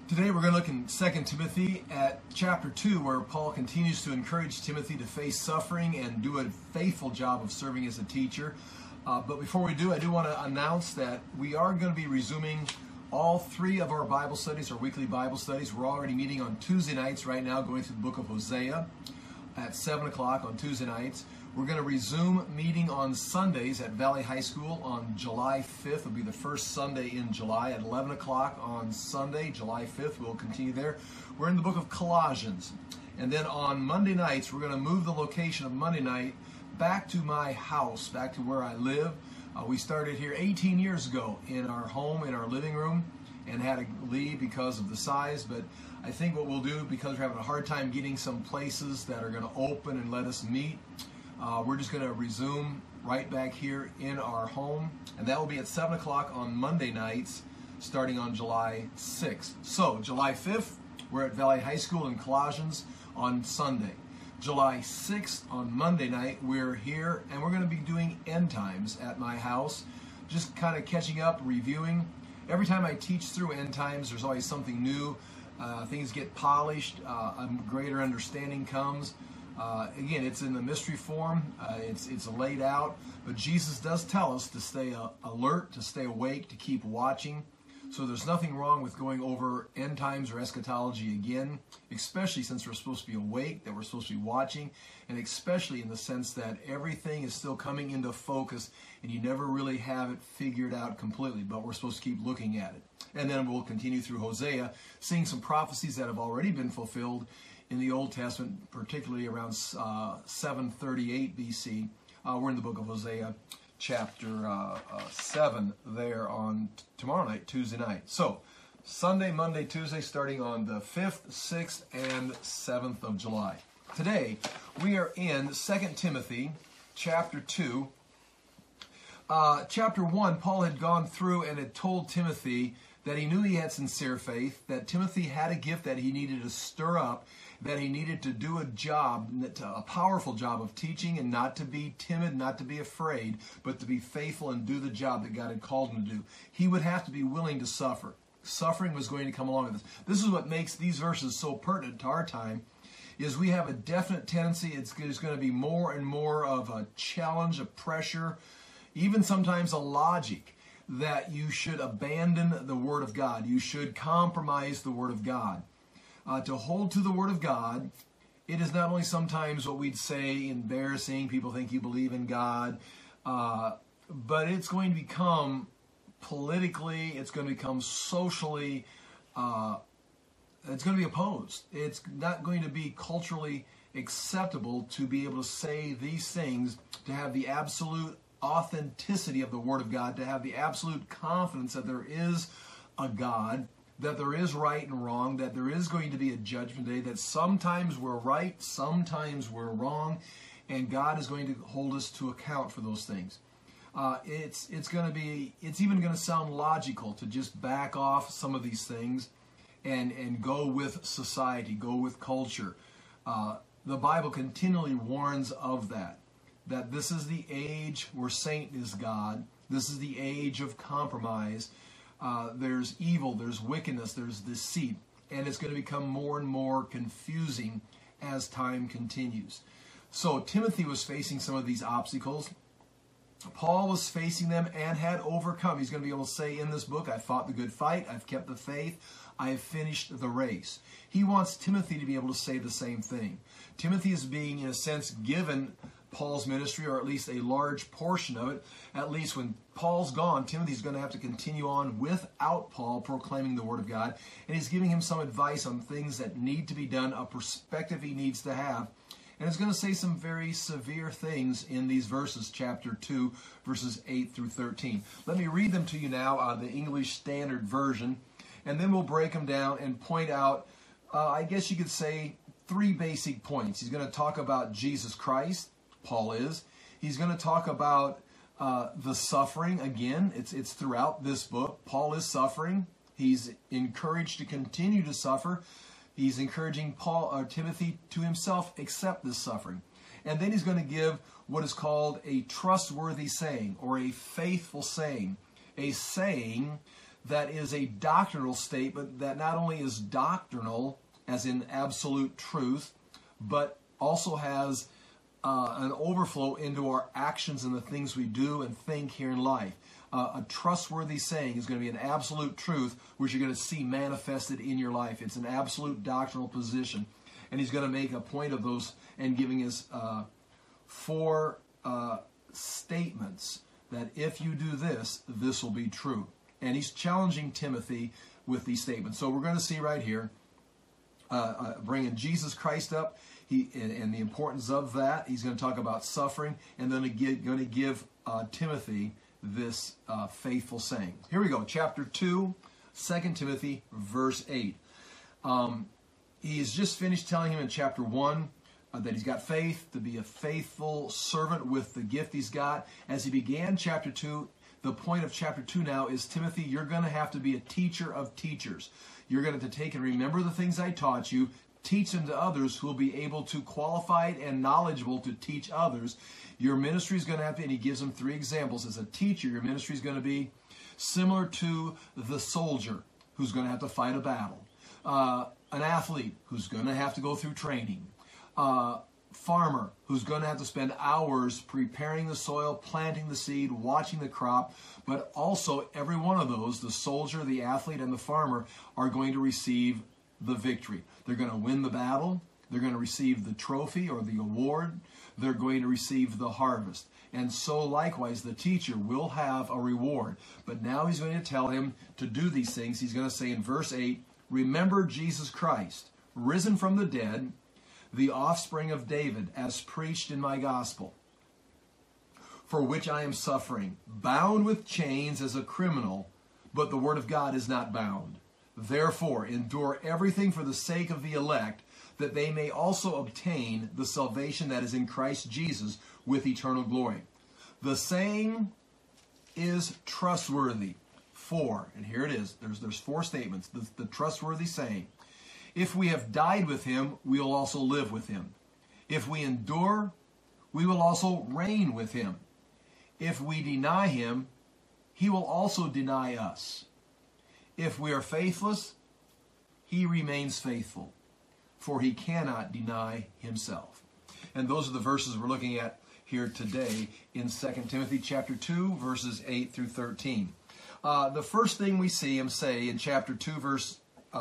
Today we're going to look in 2 Timothy at chapter 2, where Paul continues to encourage Timothy to face suffering and do a faithful job of serving as a teacher. But before we do, I do want to announce that we are going to be resuming all three of our Bible studies, our weekly Bible studies. We're already meeting on Tuesday nights right now, going through the book of Hosea at 7 o'clock on Tuesday nights. We're going to resume meeting on Sundays at Valley High School on July 5th. It'll be the first Sunday in July at 11 o'clock on Sunday, July 5th. We'll continue there. We're in the book of Colossians. And then on Monday nights, we're going to move the location of Monday night back to my house, back to where I live. We started here 18 years ago in our home, in our living room, and had to leave because of the size. But I think what we'll do, because we're having a hard time getting some places that are going to open and let us meet, we're just going to resume right back here in our home, and that will be at 7 o'clock on Monday nights starting on July 6th. So July 5th, we're at Valley High School in Colossians on Sunday. July 6th on Monday night, we're here, and we're going to be doing end times at my house, just kind of catching up, reviewing. Every time I teach through end times, there's always something new. Things get polished, a greater understanding comes. Again, it's in the mystery form, it's laid out, but Jesus does tell us to stay alert, to stay awake, to keep watching. So there's nothing wrong with going over end times or eschatology again, especially since we're supposed to be awake, that we're supposed to be watching, and especially in the sense that everything is still coming into focus and you never really have it figured out completely, but we're supposed to keep looking at it. And then we'll continue through Hosea, seeing some prophecies that have already been fulfilled in the Old Testament, particularly around 738 BC. We're in the book of Hosea, chapter 7, there on tomorrow night, Tuesday night. So, Sunday, Monday, Tuesday, starting on the 5th, 6th, and 7th of July. Today, we are in 2 Timothy, chapter 2. Chapter 1, Paul had gone through and had told Timothy that he knew he had sincere faith, that Timothy had a gift that he needed to stir up, that he needed to do a job, a powerful job of teaching, and not to be timid, not to be afraid, but to be faithful and do the job that God had called him to do. He would have to be willing to suffer. Suffering was going to come along with this. This is what makes these verses so pertinent to our time, is we have a definite tendency, there's going to be more and more of a challenge, a pressure, even sometimes a logic, that you should abandon the Word of God. You should compromise the Word of God. To hold to the Word of God, it is not only sometimes what we'd say embarrassing, people think you believe in God, but it's going to become politically, it's going to become socially, it's going to be opposed. It's not going to be culturally acceptable to be able to say these things, to have the absolute authenticity of the Word of God, to have the absolute confidence that there is a God, that there is right and wrong, that there is going to be a judgment day, that sometimes we're right, sometimes we're wrong, and God is going to hold us to account for those things. It's even going to sound logical to just back off some of these things and go with society, go with culture. The Bible continually warns of that this is the age where Satan is God. This is the age of compromise. There's evil, there's wickedness, there's deceit, and it's going to become more and more confusing as time continues. So Timothy was facing some of these obstacles. Paul was facing them and had overcome. He's going to be able to say in this book, I fought the good fight, I've kept the faith, I have finished the race. He wants Timothy to be able to say the same thing. Timothy is being, in a sense, given Paul's ministry, or at least a large portion of it. At least when Paul's gone, Timothy's going to have to continue on without Paul proclaiming the Word of God, and he's giving him some advice on things that need to be done, a perspective he needs to have. And it's going to say some very severe things in these verses, chapter 2, verses 8 through 13. Let me read them to you now out of the English Standard Version, and then we'll break them down and point out, I guess you could say, 3 basic points. He's going to talk about Jesus Christ. Paul is. He's going to talk about the suffering. Again, it's throughout this book. Paul is suffering. He's encouraged to continue to suffer. He's encouraging Timothy to himself accept this suffering. And then he's going to give what is called a trustworthy saying, or a faithful saying. A saying that is a doctrinal statement that not only is doctrinal, as in absolute truth, but also has an overflow into our actions and the things we do and think here in life. A trustworthy saying is going to be an absolute truth, which you're going to see manifested in your life. It's an absolute doctrinal position. And he's going to make a point of those and giving us 4 statements that if you do this, this will be true. And he's challenging Timothy with these statements. So we're going to see right here, bringing Jesus Christ up, and the importance of that. He's going to talk about suffering, and then going to give Timothy this faithful saying. Here we go, chapter 2, 2 Timothy, verse 8. He's just finished telling him in chapter 1 that he's got faith, to be a faithful servant with the gift he's got. As he began chapter 2, the point of chapter 2 now is, Timothy, you're going to have to be a teacher of teachers. You're going to take and remember the things I taught you, teach them to others who will be able to, qualified and knowledgeable to teach others. Your ministry is going to have to, and he gives them 3 examples. As a teacher, your ministry is going to be similar to the soldier who's going to have to fight a battle, an athlete who's going to have to go through training, farmer who's going to have to spend hours preparing the soil, planting the seed, watching the crop, but also every one of those, the soldier, the athlete, and the farmer, are going to receive the victory. They're going to win the battle. They're going to receive the trophy or the award. They're going to receive the harvest. And so likewise, the teacher will have a reward. But now he's going to tell him to do these things. He's going to say in verse 8, remember Jesus Christ, risen from the dead, the offspring of David, as preached in my gospel, for which I am suffering, bound with chains as a criminal, but the word of God is not bound. Therefore, endure everything for the sake of the elect, that they may also obtain the salvation that is in Christ Jesus with eternal glory. The saying is trustworthy. 4, and here it is. There's 4 statements. The trustworthy saying. If we have died with him, we will also live with him. If we endure, we will also reign with him. If we deny him, he will also deny us. If we are faithless, he remains faithful, for he cannot deny himself. And those are the verses we're looking at here today in 2 Timothy chapter 2, verses 8 through 13. The first thing we see him say in chapter 2, verse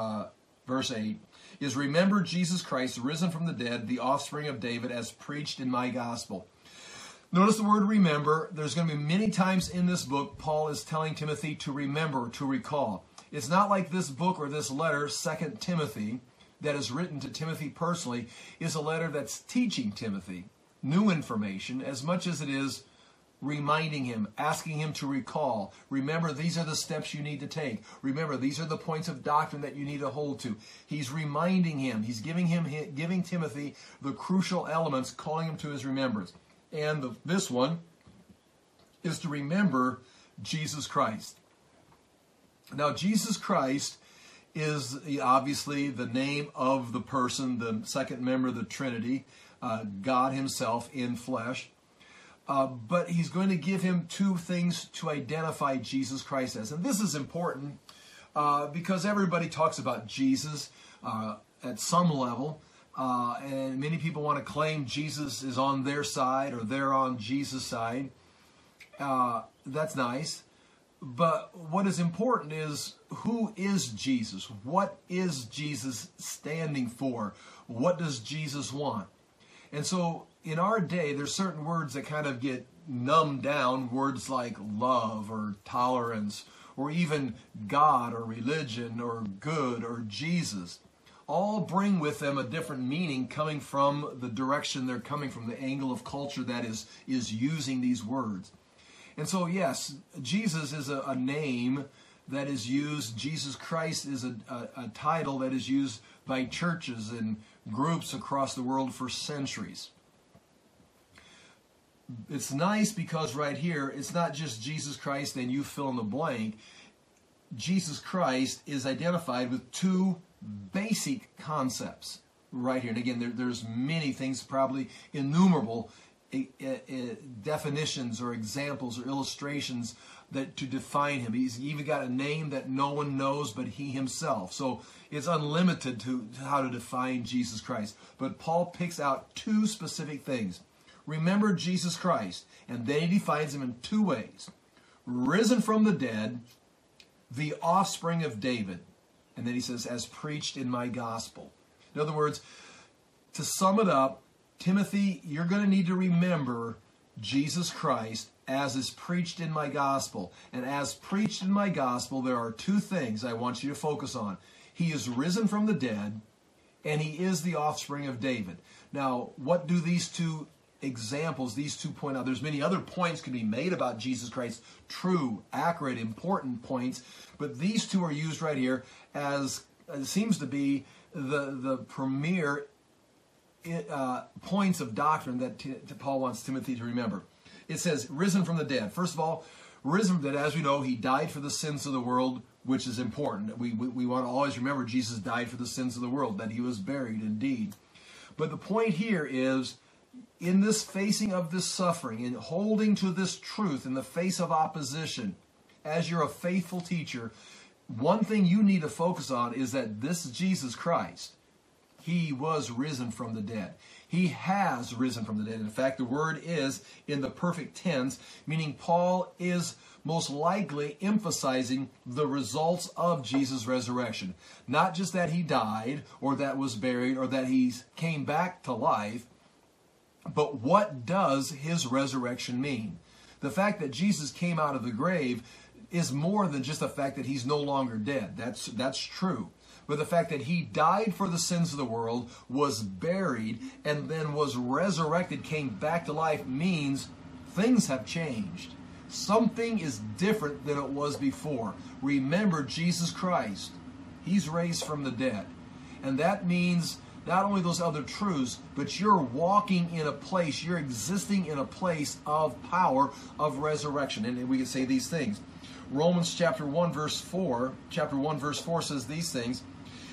8, is remember Jesus Christ, risen from the dead, the offspring of David, as preached in my gospel. Notice the word remember. There's going to be many times in this book Paul is telling Timothy to remember, to recall. It's not like this book or this letter, 2 Timothy, that is written to Timothy personally, is a letter that's teaching Timothy new information as much as it is reminding him, asking him to recall. Remember, these are the steps you need to take. Remember, these are the points of doctrine that you need to hold to. He's reminding him. He's giving Timothy the crucial elements, calling him to his remembrance. And this one is to remember Jesus Christ. Now, Jesus Christ is obviously the name of the person, the second member of the Trinity, God himself in flesh. But he's going to give him 2 things to identify Jesus Christ as. And this is important because everybody talks about Jesus at some level. And many people want to claim Jesus is on their side or they're on Jesus' side. That's nice. But what is important is, who is Jesus? What is Jesus standing for? What does Jesus want? And so in our day, there's certain words that kind of get numbed down, words like love or tolerance or even God or religion or good or Jesus. All bring with them a different meaning coming from the direction they're coming from, the angle of culture that is using these words. And so, yes, Jesus is a name that is used. Jesus Christ is a title that is used by churches and groups across the world for centuries. It's nice because right here, it's not just Jesus Christ and you fill in the blank. Jesus Christ is identified with 2 basic concepts right here. And again, there's many things, probably innumerable, definitions or examples or illustrations that to define him. He's even got a name that no one knows but he himself. So it's unlimited to how to define Jesus Christ. But Paul picks out two specific things. Remember Jesus Christ, and then he defines him in two ways. Risen from the dead, the offspring of David. And then he says, as preached in my gospel. In other words, to sum it up, Timothy, you're going to need to remember Jesus Christ as is preached in my gospel. And as preached in my gospel, there are two things I want you to focus on. He is risen from the dead, and he is the offspring of David. Now, what do these two examples, these two point out? There's many other points can be made about Jesus Christ, true, accurate, important points, but these two are used right here as it seems to be the premier points of doctrine that Paul wants Timothy to remember. It says, risen from the dead. First of all, risen from the dead, as we know, he died for the sins of the world, which is important. We want to always remember Jesus died for the sins of the world, that he was buried indeed. But the point here is, in this facing of this suffering, in holding to this truth in the face of opposition, as you're a faithful teacher, one thing you need to focus on is that this Jesus Christ, he was risen from the dead. He has risen from the dead. In fact, the word is in the perfect tense, meaning Paul is most likely emphasizing the results of Jesus' resurrection. Not just that he died, or that was buried, or that he came back to life, but what does his resurrection mean? The fact that Jesus came out of the grave is more than just the fact that he's no longer dead. That's true. But the fact that he died for the sins of the world, was buried, and then was resurrected, came back to life, means things have changed. Something is different than it was before. Remember Jesus Christ. He's raised from the dead. And that means not only those other truths, but you're walking in a place, you're existing in a place of power, of resurrection. And we can say these things. Romans chapter 1 verse 4 says these things.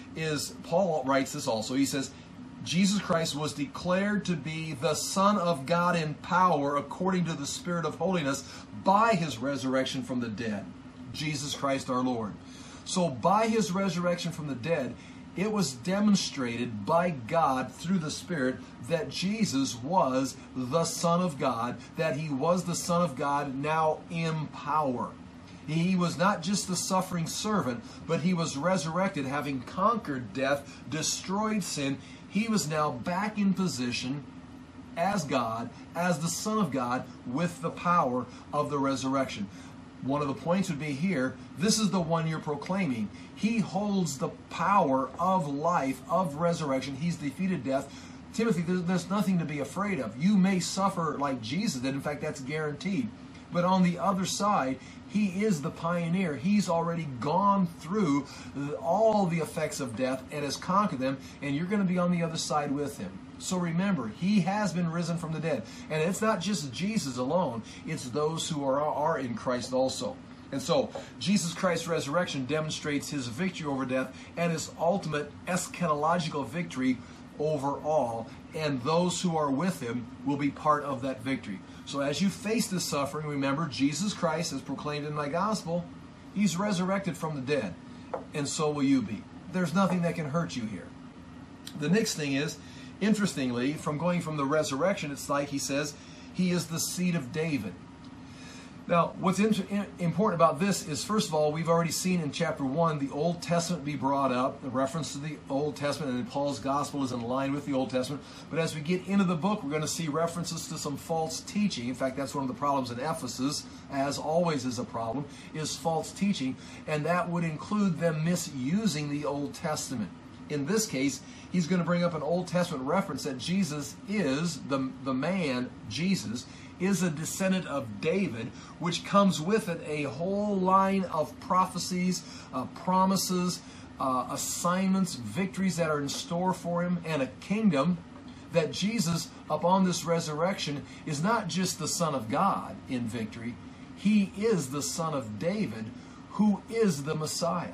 Paul writes this also. He says, Jesus Christ was declared to be the Son of God in power according to the Spirit of holiness by his resurrection from the dead. Jesus Christ our Lord. So by his resurrection from the dead, it was demonstrated by God through the Spirit that Jesus was the Son of God, that he was the Son of God now in power. He was not just the suffering servant, but he was resurrected, having conquered death, destroyed sin. He was now back in position as God, as the Son of God, with the power of the resurrection. One of the points would be here, this is the one you're proclaiming. He holds the power of life, of resurrection. He's defeated death. Timothy, there's nothing to be afraid of. You may suffer like Jesus did. In fact, that's guaranteed. But on the other side, he is the pioneer. He's already gone through all the effects of death and has conquered them, and you're going to be on the other side with him. So remember, he has been risen from the dead. And it's not just Jesus alone, it's those who are in Christ also. And so, Jesus Christ's resurrection demonstrates his victory over death and his ultimate eschatological victory over all. And those who are with him will be part of that victory. So as you face this suffering, remember, Jesus Christ, as proclaimed in my gospel, he's resurrected from the dead. And so will you be. There's nothing that can hurt you here. The next thing is, interestingly, going from the resurrection, it's like he says, he is the seed of David. Now, what's important about this is, first of all, we've already seen in chapter 1 the Old Testament be brought up, the reference to the Old Testament, and Paul's gospel is in line with the Old Testament. But as we get into the book, we're going to see references to some false teaching. In fact, that's one of the problems in Ephesus, as always is a problem, is false teaching. And that would include them misusing the Old Testament. In this case, he's going to bring up an Old Testament reference that Jesus is, the man, Jesus, is a descendant of David, which comes with it a whole line of prophecies, promises, assignments, victories that are in store for him, and a kingdom that Jesus, upon this resurrection, is not just the Son of God in victory. He is the Son of David, who is the Messiah.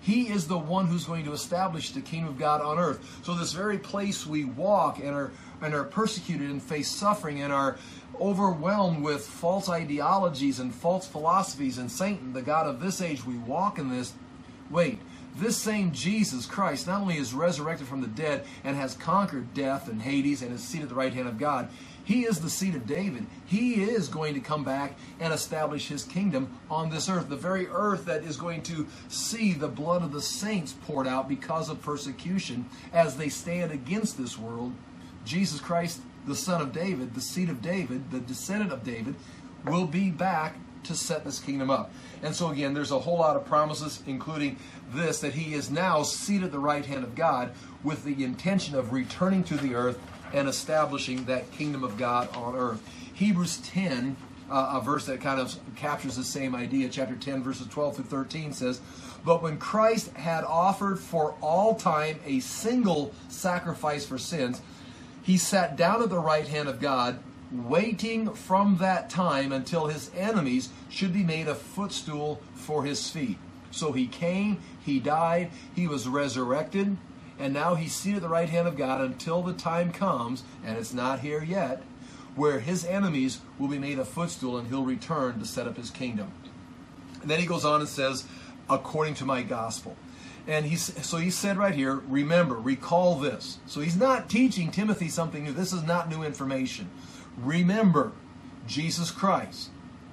He is the one who's going to establish the kingdom of God on earth. So this very place we walk and are persecuted and face suffering and are overwhelmed with false ideologies and false philosophies and Satan, the god of this age, we walk in this. Wait, this same Jesus Christ not only is resurrected from the dead and has conquered death and Hades and is seated at the right hand of God, he is the seed of David. He is going to come back and establish his kingdom on this earth, the very earth that is going to see the blood of the saints poured out because of persecution as they stand against this world. Jesus Christ, the son of David, the seed of David, the descendant of David, will be back to set this kingdom up. And so again, there's a whole lot of promises, including this, that he is now seated at the right hand of God with the intention of returning to the earth and establishing that kingdom of God on earth. Hebrews 10, a verse that kind of captures the same idea, chapter 10, verses 12 through 13 says, "But when Christ had offered for all time a single sacrifice for sins, he sat down at the right hand of God, waiting from that time until his enemies should be made a footstool for his feet. So he came, he died, he was resurrected, and now he's seated at the right hand of God until the time comes, and it's not here yet, where his enemies will be made a footstool and he'll return to set up his kingdom." And then he goes on and says, "According to my gospel." And he said right here, remember, recall this. So he's not teaching Timothy something new. This is not new information. Remember Jesus Christ.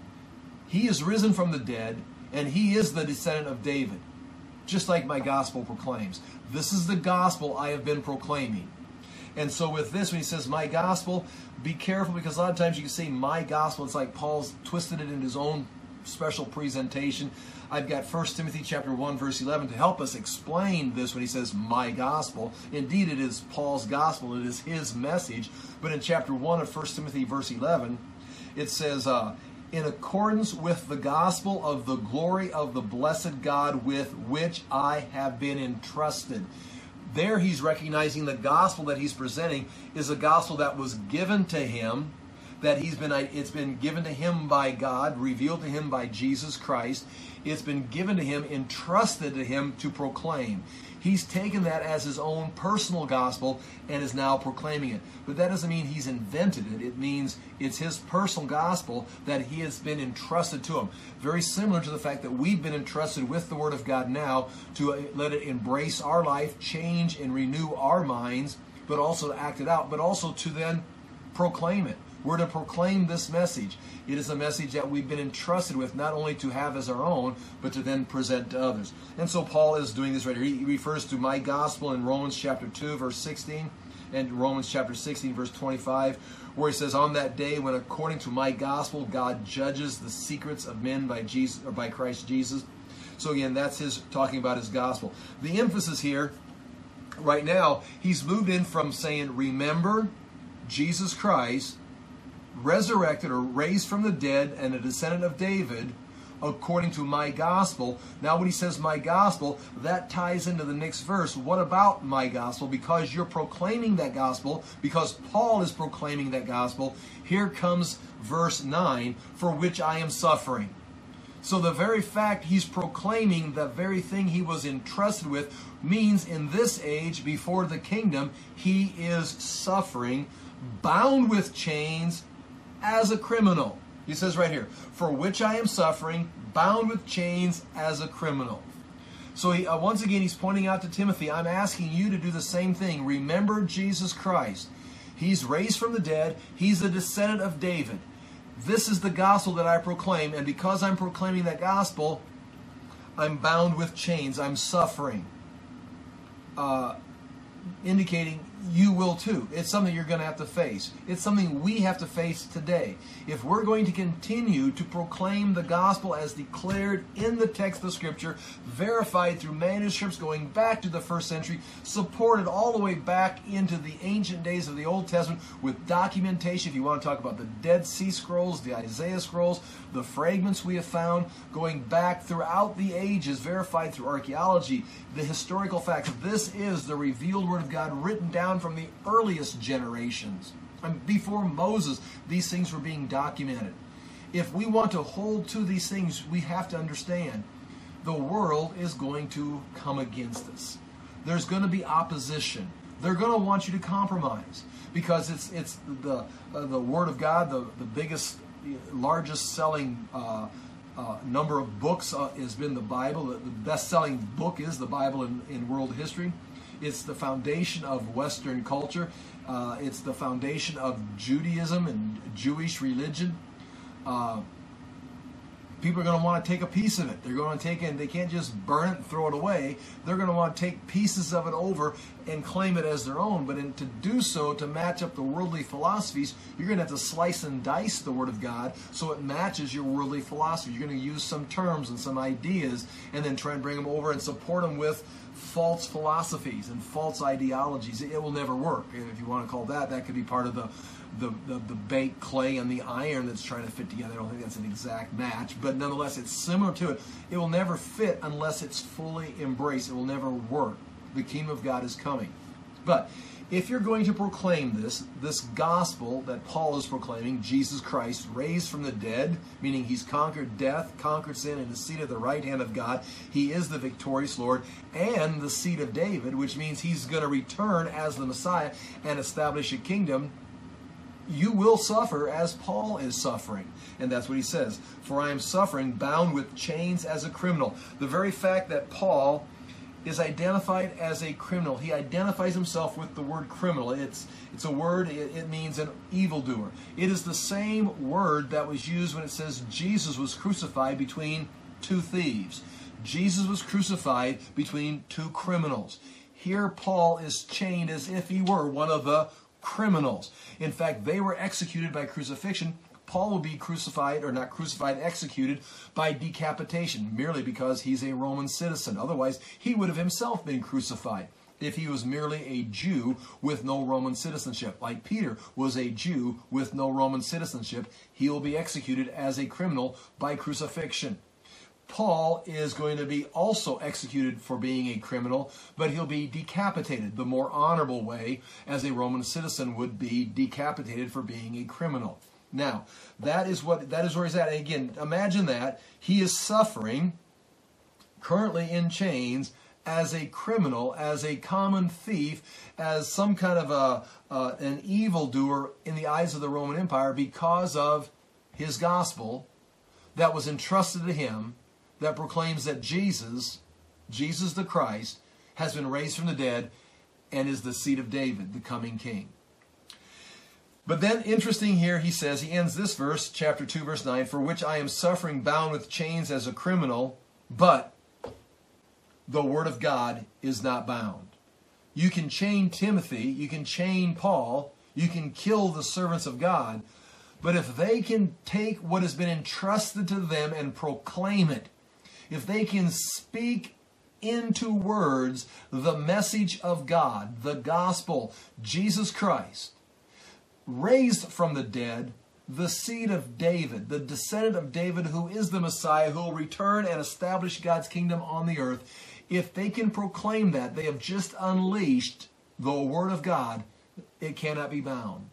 He is risen from the dead, and he is the descendant of David, just like my gospel proclaims. This is the gospel I have been proclaiming. And so with this, when he says my gospel, be careful, because a lot of times you can say my gospel, it's like Paul's twisted it in his own special presentation. I've got 1 Timothy chapter 1, verse 11 to help us explain this when he says my gospel. Indeed, it is Paul's gospel. It is his message. But in chapter 1 of 1 Timothy, verse 11, it says, "In accordance with the gospel of the glory of the blessed God with which I have been entrusted." There he's recognizing the gospel that he's presenting is a gospel that was given to him, that it's been given to him by God, revealed to him by Jesus Christ. It's been given to him, entrusted to him to proclaim. He's taken that as his own personal gospel and is now proclaiming it. But that doesn't mean he's invented it. It means it's his personal gospel that he has been entrusted to him. Very similar to the fact that we've been entrusted with the Word of God now to let it embrace our life, change and renew our minds, but also to act it out, but also to then proclaim it. We're to proclaim this message. It is a message that we've been entrusted with, not only to have as our own, but to then present to others. And so Paul is doing this right here. He refers to my gospel in Romans chapter 2, verse 16, and Romans chapter 16, verse 25, where he says, "On that day when according to my gospel, God judges the secrets of men by Jesus, or by Christ Jesus." So again, that's his talking about his gospel. The emphasis here, right now, he's moved in from saying, remember Jesus Christ, resurrected or raised from the dead and a descendant of David, according to my gospel. Now when he says my gospel, that ties into the next verse. What about my gospel? Because you're proclaiming that gospel, because Paul is proclaiming that gospel, here comes verse 9, "For which I am suffering." So the very fact he's proclaiming the very thing he was entrusted with means in this age, before the kingdom, he is suffering, bound with chains, as a criminal. He says right here, "For which I am suffering, bound with chains as a criminal." So once again, he's pointing out to Timothy, I'm asking you to do the same thing. Remember Jesus Christ. He's raised from the dead. He's a descendant of David. This is the gospel that I proclaim, and because I'm proclaiming that gospel, I'm bound with chains. I'm suffering. Indicating you will too. It's something you're going to have to face. It's something we have to face today. If we're going to continue to proclaim the gospel as declared in the text of Scripture, verified through manuscripts going back to the first century, supported all the way back into the ancient days of the Old Testament with documentation, if you want to talk about the Dead Sea Scrolls, the Isaiah Scrolls, the fragments we have found going back throughout the ages, verified through archaeology, the historical facts. This is the revealed Word of God written down from the earliest generations. And before Moses, these things were being documented. If we want to hold to these things, we have to understand the world is going to come against us. There's going to be opposition. They're going to want you to compromise because it's the Word of God, the biggest, largest selling number of books has been the Bible. The best-selling book is the Bible in world history. It's the foundation of Western culture. It's the foundation of Judaism and Jewish religion. People are going to want to take a piece of it. They're going to take it, and they can't just burn it and throw it away. They're going to want to take pieces of it over and claim it as their own. But to do so, to match up the worldly philosophies, you're going to have to slice and dice the Word of God so it matches your worldly philosophy. You're going to use some terms and some ideas and then try and bring them over and support them with false philosophies and false ideologies. It will never work. If you want to call that could be part of the baked clay and the iron that's trying to fit together. I don't think that's an exact match, but nonetheless, it's similar to it. It will never fit unless it's fully embraced. It will never work. The kingdom of God is coming. But if you're going to proclaim this gospel that Paul is proclaiming, Jesus Christ raised from the dead, meaning he's conquered death, conquered sin, and is seated at the right hand of God. He is the victorious Lord and the seed of David, which means he's going to return as the Messiah and establish a kingdom. You will suffer as Paul is suffering. And that's what he says. For I am suffering, bound with chains as a criminal. The very fact that Paul is identified as a criminal. He identifies himself with the word criminal. It's a word, it means an evildoer. It is the same word that was used when it says Jesus was crucified between two thieves. Jesus was crucified between two criminals. Here Paul is chained as if he were one of the criminals. In fact, they were executed by crucifixion. Paul will be crucified, or not crucified, executed by decapitation, merely because he's a Roman citizen. Otherwise, he would have himself been crucified if he was merely a Jew with no Roman citizenship. Like Peter was a Jew with no Roman citizenship, he will be executed as a criminal by crucifixion. Paul is going to be also executed for being a criminal, but he'll be decapitated, the more honorable way, as a Roman citizen would be decapitated for being a criminal. Now, that is where he's at. And again, imagine that. He is suffering, currently in chains, as a criminal, as a common thief, as some kind of an evildoer in the eyes of the Roman Empire because of his gospel that was entrusted to him, that proclaims that Jesus the Christ, has been raised from the dead and is the seed of David, the coming king. But then, interesting here, he says, he ends this verse, chapter 2, verse 9, for which I am suffering, bound with chains as a criminal, but the word of God is not bound. You can chain Timothy, you can chain Paul, you can kill the servants of God, but if they can take what has been entrusted to them and proclaim it, if they can speak into words the message of God, the gospel, Jesus Christ, raised from the dead, the seed of David, the descendant of David, who is the Messiah, who will return and establish God's kingdom on the earth, if they can proclaim that, they have just unleashed the word of God. It cannot be bound.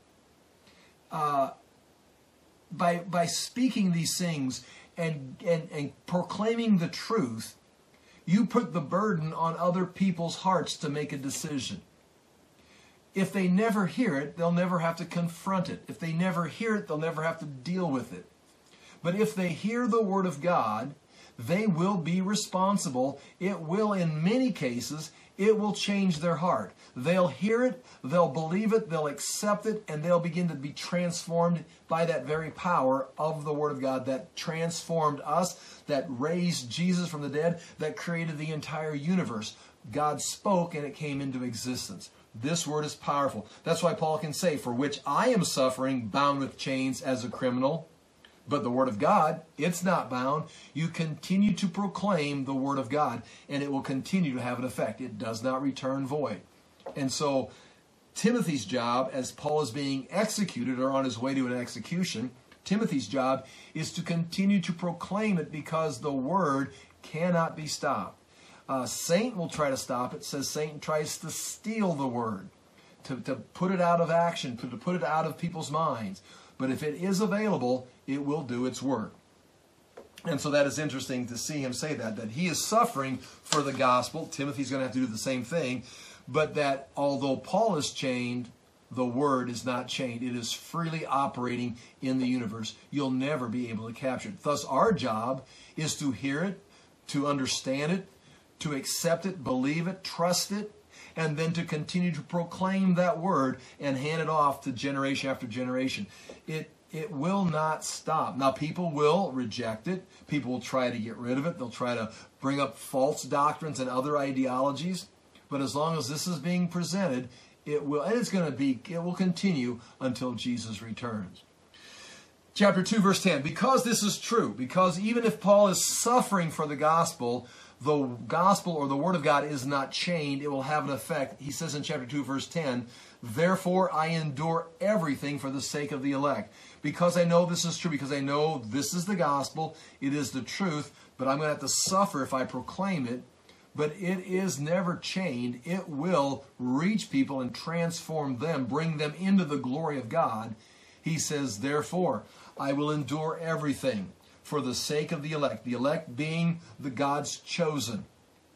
By speaking these things and proclaiming the truth, you put the burden on other people's hearts to make a decision. If they never hear it, they'll never have to confront it. If they never hear it, they'll never have to deal with it. But if they hear the word of God, they will be responsible. It will, in many cases, it will change their heart. They'll hear it, they'll believe it, they'll accept it, and they'll begin to be transformed by that very power of the Word of God that transformed us, that raised Jesus from the dead, that created the entire universe. God spoke and it came into existence. This word is powerful. That's why Paul can say, for which I am suffering, bound with chains as a criminal. But the word of God, it's not bound. You continue to proclaim the word of God, and it will continue to have an effect. It does not return void. And so Timothy's job, as Paul is being executed or on his way to an execution, Timothy's job is to continue to proclaim it because the word cannot be stopped. Satan will try to stop it. It says Satan tries to steal the word, to put it out of action, to put it out of people's minds. But if it is available, it will do its work. And so that is interesting to see him say that he is suffering for the gospel. Timothy's going to have to do the same thing. But that although Paul is chained, the word is not chained. It is freely operating in the universe. You'll never be able to capture it. Thus, our job is to hear it, to understand it, to accept it, believe it, trust it, and then to continue to proclaim that word and hand it off to generation after generation. It will not stop. Now, people will reject it. People will try to get rid of it. They'll try to bring up false doctrines and other ideologies. But as long as this is being presented, it will continue until Jesus returns. Chapter 2, verse 10. Because this is true, because even if Paul is suffering for the gospel or the word of God is not chained, it will have an effect. He says in chapter 2, verse 10, therefore I endure everything for the sake of the elect. Because I know this is true, because I know this is the gospel, it is the truth, but I'm going to have to suffer if I proclaim it. But it is never chained. It will reach people and transform them, bring them into the glory of God. He says, therefore, I will endure everything for the sake of the elect being the God's chosen.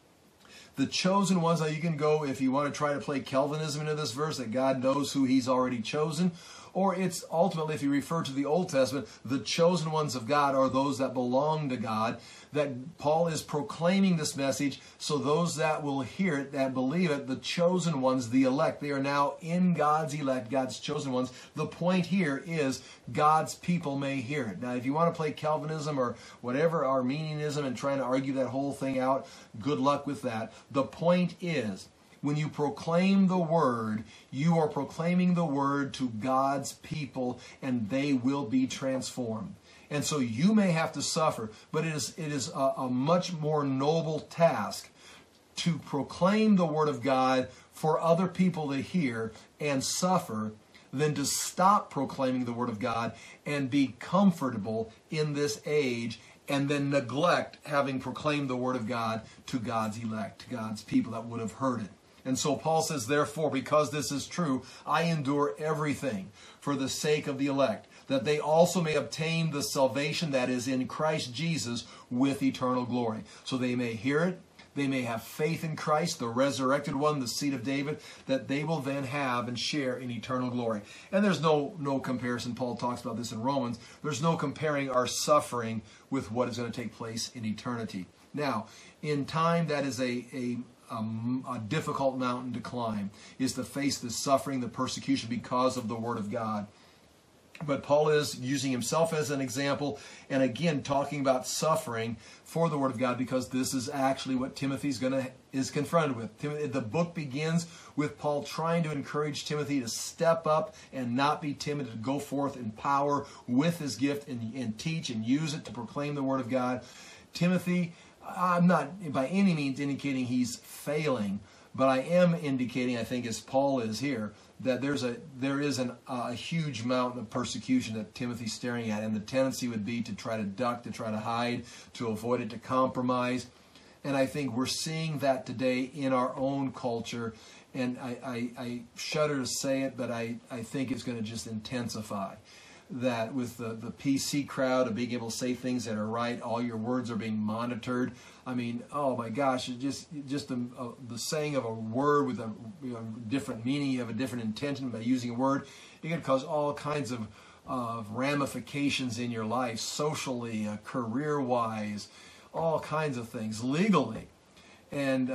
The chosen ones, now you can go, if you want to try to play Calvinism into this verse, that God knows who he's already chosen, or it's ultimately, if you refer to the Old Testament, the chosen ones of God are those that belong to God, that Paul is proclaiming this message, so those that will hear it, that believe it, the chosen ones, the elect, they are now in God's elect, God's chosen ones. The point here is God's people may hear it. Now, if you want to play Calvinism or whatever Arminianism and trying to argue that whole thing out, good luck with that. The point is, when you proclaim the word, you are proclaiming the word to God's people, and they will be transformed. And so you may have to suffer, but it is a much more noble task to proclaim the word of God for other people to hear and suffer than to stop proclaiming the word of God and be comfortable in this age and then neglect having proclaimed the word of God to God's elect, to God's people that would have heard it. And so Paul says, therefore, because this is true, I endure everything for the sake of the elect, that they also may obtain the salvation that is in Christ Jesus with eternal glory. So they may hear it, they may have faith in Christ, the resurrected one, the seed of David, that they will then have and share in eternal glory. And there's no comparison. Paul talks about this in Romans. There's no comparing our suffering with what is going to take place in eternity. Now, in time, that is a difficult mountain to climb, is to face the suffering, the persecution because of the Word of God. But Paul is using himself as an example, and again talking about suffering for the Word of God, because this is actually what Timothy is confronted with. The book begins with Paul trying to encourage Timothy to step up and not be timid, to go forth in power with his gift and teach and use it to proclaim the Word of God. Timothy, I'm not by any means indicating he's failing, but I am indicating, I think as Paul is here, that there is a huge mountain of persecution that Timothy's staring at, and the tendency would be to try to duck, to try to hide, to avoid it, to compromise. And I think we're seeing that today in our own culture, and I shudder to say it, but I think it's going to just intensify. That with the PC crowd of being able to say things that are right, all your words are being monitored. I mean, oh my gosh, just the saying of a word with a different meaning, you have a different intention by using a word, it can cause all kinds of ramifications in your life, socially, career-wise, all kinds of things, legally. And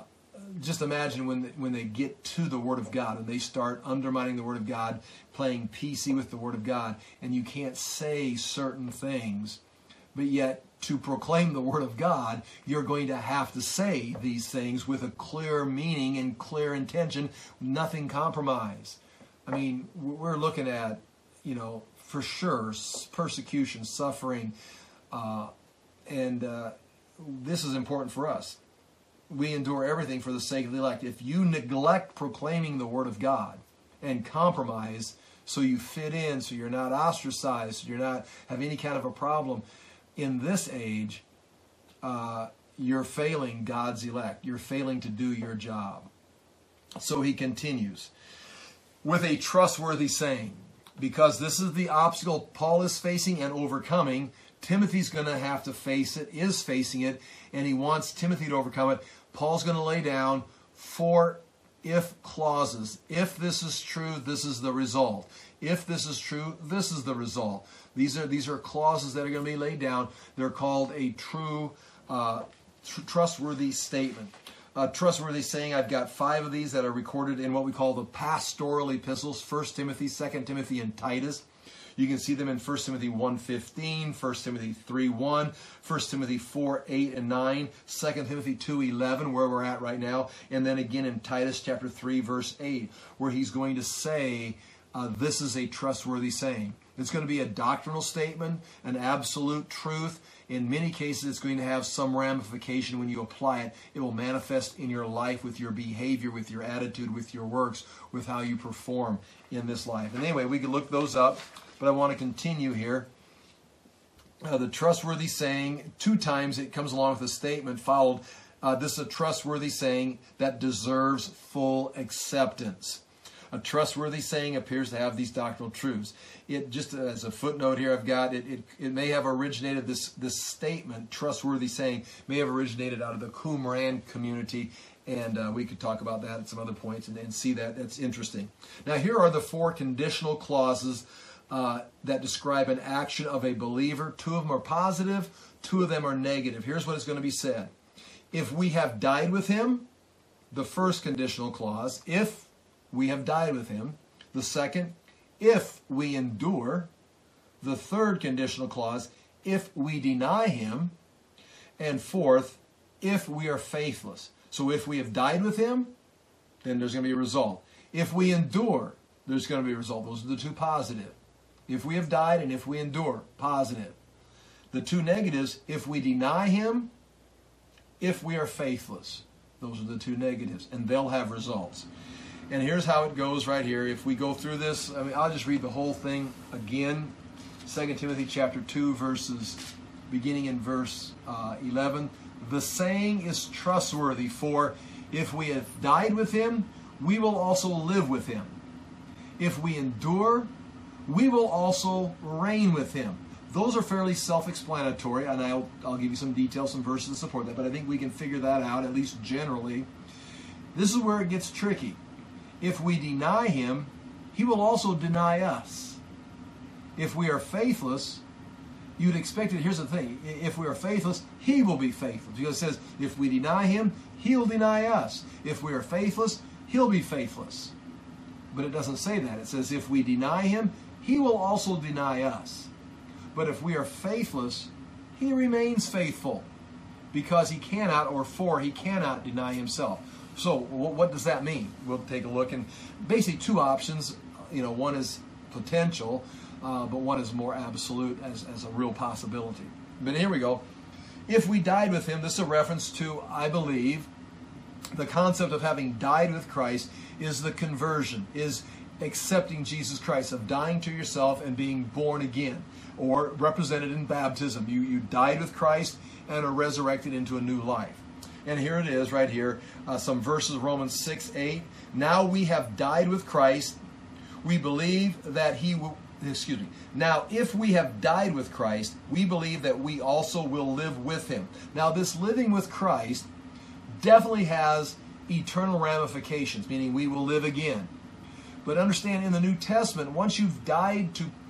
just imagine when they get to the Word of God and they start undermining the Word of God, playing PC with the Word of God, and you can't say certain things, but yet to proclaim the Word of God, you're going to have to say these things with a clear meaning and clear intention, nothing compromise. I mean, we're looking at, for sure, persecution, suffering, and this is important for us. We endure everything for the sake of the elect. If you neglect proclaiming the Word of God and compromise so you fit in, so you're not ostracized, so you're not have any kind of a problem, in this age, you're failing God's elect. You're failing to do your job. So he continues with a trustworthy saying, because this is the obstacle Paul is facing and overcoming. Timothy's going to have to face it, is facing it, and he wants Timothy to overcome it. Paul's going to lay down 4 if clauses. If this is true, this is the result. If this is true, this is the result. These are clauses that are going to be laid down. They're called a true, trustworthy statement. Trustworthy saying, I've got 5 of these that are recorded in what we call the pastoral epistles, 1 Timothy, 2 Timothy, and Titus. You can see them in 1 Timothy 1:15, 1 Timothy 3:1, 1 Timothy 4:8 and 9, 2 Timothy 2:11, where we're at right now, and then again in Titus chapter 3, verse 8, where he's going to say, this is a trustworthy saying. It's going to be a doctrinal statement, an absolute truth. In many cases, it's going to have some ramification when you apply it. It will manifest in your life with your behavior, with your attitude, with your works, with how you perform in this life. And anyway, we can look those up, but I want to continue here. The trustworthy saying, 2 times it comes along with a statement followed. This is a trustworthy saying that deserves full acceptance. A trustworthy saying appears to have these doctrinal truths. It, just as a footnote here, I've got it may have originated, this statement, trustworthy saying, may have originated out of the Qumran community, and we could talk about that at some other points and see that. That's interesting. Now, here are the 4 conditional clauses that describe an action of a believer. 2 of them are positive, 2 of them are negative. Here's what is going to be said. If we have died with him, the first conditional clause, if we have died with him. The second, if we endure. The third conditional clause, if we deny him. And fourth, if we are faithless. So if we have died with him, then there's going to be a result. If we endure, there's going to be a result. Those are the 2 positive. If we have died and if we endure, positive. The 2 negatives, if we deny him, if we are faithless. Those are the 2 negatives, and they'll have results. And here's how it goes right here. If we go through this, I'll just read the whole thing again. 2 Timothy chapter 2, beginning in verse 11. The saying is trustworthy, for if we have died with him, we will also live with him. If we endure, we will also reign with him. Those are fairly self-explanatory, and I'll give you some details, some verses to support that, but I think we can figure that out, at least generally. This is where it gets tricky. If we deny him, he will also deny us. If we are faithless, you'd expect it. Here's the thing. If we are faithless, he will be faithful. Because it says, if we deny him, he'll deny us. If we are faithless, he'll be faithless. But it doesn't say that. It says, if we deny him, he will also deny us. But if we are faithless, he remains faithful. Because he cannot deny himself. So what does that mean? We'll take a look. And basically 2 options. One is potential, but one is more absolute as a real possibility. But here we go. If we died with him, this is a reference to, I believe, the concept of having died with Christ is the conversion, is accepting Jesus Christ, of dying to yourself and being born again, or represented in baptism. You died with Christ and are resurrected into a new life. And here it is right here, some verses, Romans 6:8. Now we have died with Christ. We believe that he will, Now if we have died with Christ, we believe that we also will live with him. Now this living with Christ definitely has eternal ramifications, meaning we will live again. But understand, in the New Testament, once you've died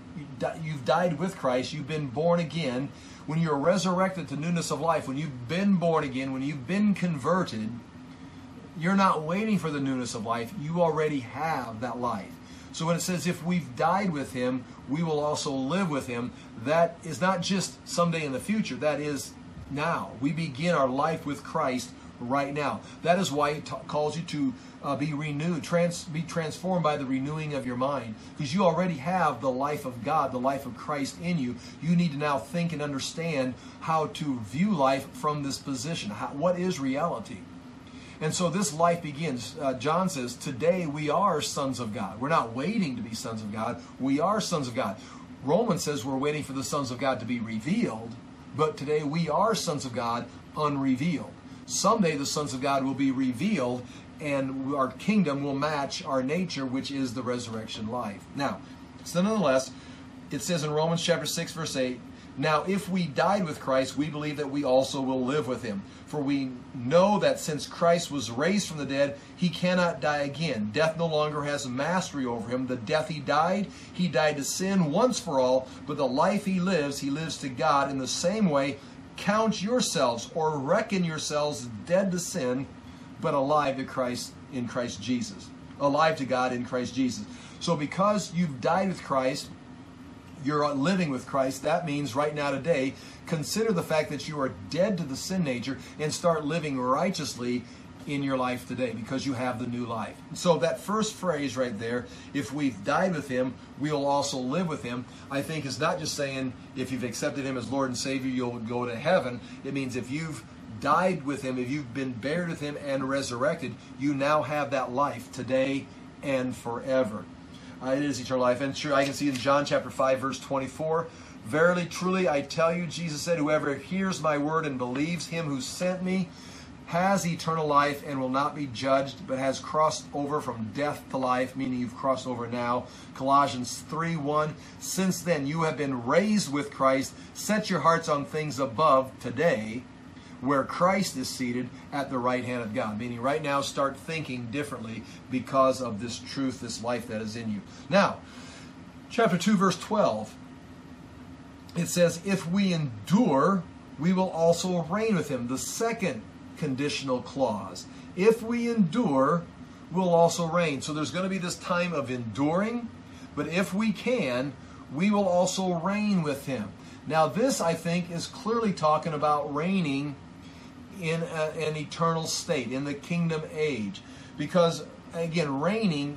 with Christ, you've been born again. When you're resurrected to newness of life, when you've been born again, when you've been converted, you're not waiting for the newness of life. You already have that life. So when it says, if we've died with him, we will also live with him, that is not just someday in the future. That is now. We begin our life with Christ right now. That is why it calls you to be renewed, be transformed by the renewing of your mind, because you already have the life of God, the life of Christ in you. You need to now think and understand how to view life from this position. What is reality? And so this life begins. John says, today we are sons of God. We're not waiting to be sons of God. We are sons of God. Romans says we're waiting for the sons of God to be revealed, but today we are sons of God unrevealed. Someday the sons of God will be revealed, and our kingdom will match our nature, which is the resurrection life. Now, so nonetheless, it says in Romans chapter 6, verse 8, Now, if we died with Christ, we believe that we also will live with him. For we know that since Christ was raised from the dead, he cannot die again. Death no longer has mastery over him. The death he died to sin once for all, but the life he lives to God. In the same way, count yourselves or reckon yourselves dead to sin, but alive to Christ in Christ Jesus. Alive to God in Christ Jesus. So because you've died with Christ, you're living with Christ, that means right now today, consider the fact that you are dead to the sin nature and start living righteously in your life today because you have the new life. So that first phrase right there, if we've died with him, we'll also live with him, I think is not just saying if you've accepted him as Lord and Savior, you'll go to heaven. It means if you've died with him, if you've been buried with him and resurrected, you now have that life today and forever. It is eternal life. And sure, I can see in John chapter 5, verse 24, verily, truly, I tell you, Jesus said, whoever hears my word and believes him who sent me has eternal life and will not be judged, but has crossed over from death to life, meaning you've crossed over now. Colossians 3:1, since then you have been raised with Christ. Set your hearts on things above today, where Christ is seated at the right hand of God. Meaning right now start thinking differently because of this truth, this life that is in you. Now, chapter 2, verse 12, it says, if we endure, we will also reign with him. The second conditional clause. If we endure, we'll also reign. So there's going to be this time of enduring, but if we can, we will also reign with him. Now this, I think, is clearly talking about reigning in an eternal state, in the kingdom age. Because, again, reigning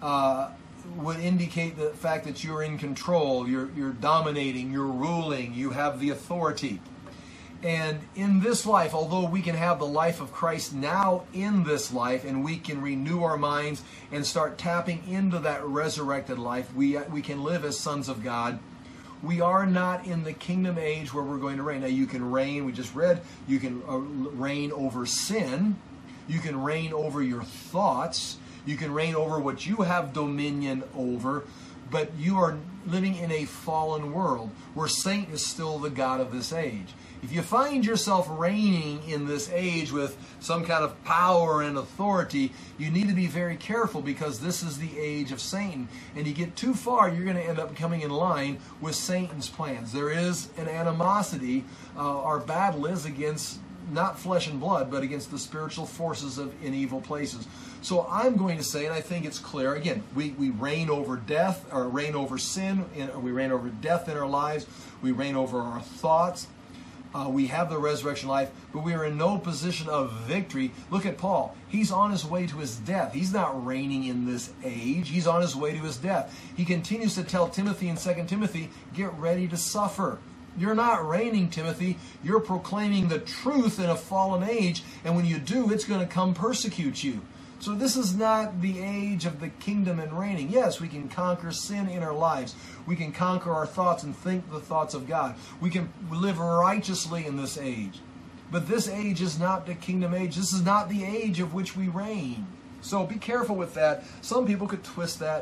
would indicate the fact that you're in control, you're dominating, you're ruling, you have the authority. And in this life, although we can have the life of Christ now in this life, and we can renew our minds and start tapping into that resurrected life, we can live as sons of God. We are not in the kingdom age where we're going to reign. Now you can reign, we just read, you can reign over sin. You can reign over your thoughts. You can reign over what you have dominion over. But you are living in a fallen world where Satan is still the god of this age. If you find yourself reigning in this age with some kind of power and authority, you need to be very careful because this is the age of Satan. And you get too far, you're going to end up coming in line with Satan's plans. There is an animosity. Our battle is against not flesh and blood, but against the spiritual forces in evil places. So I'm going to say, and I think it's clear, again, we reign over death, or reign over sin, we reign over death in our lives, we reign over our thoughts. We have the resurrection life, but we are in no position of victory. Look at Paul. He's on his way to his death. He's not reigning in this age. He's on his way to his death. He continues to tell Timothy in 2 Timothy, get ready to suffer. You're not reigning, Timothy. You're proclaiming the truth in a fallen age, and when you do, it's going to come persecute you. So this is not the age of the kingdom and reigning. Yes, we can conquer sin in our lives. We can conquer our thoughts and think the thoughts of God. We can live righteously in this age. But this age is not the kingdom age. This is not the age of which we reign. So be careful with that. Some people could twist that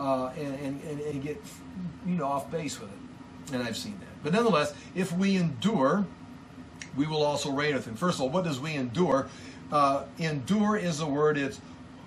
and get off base with it. And I've seen that. But nonetheless, if we endure, we will also reign with him. First of all, what does we endure? Endure is a word, it's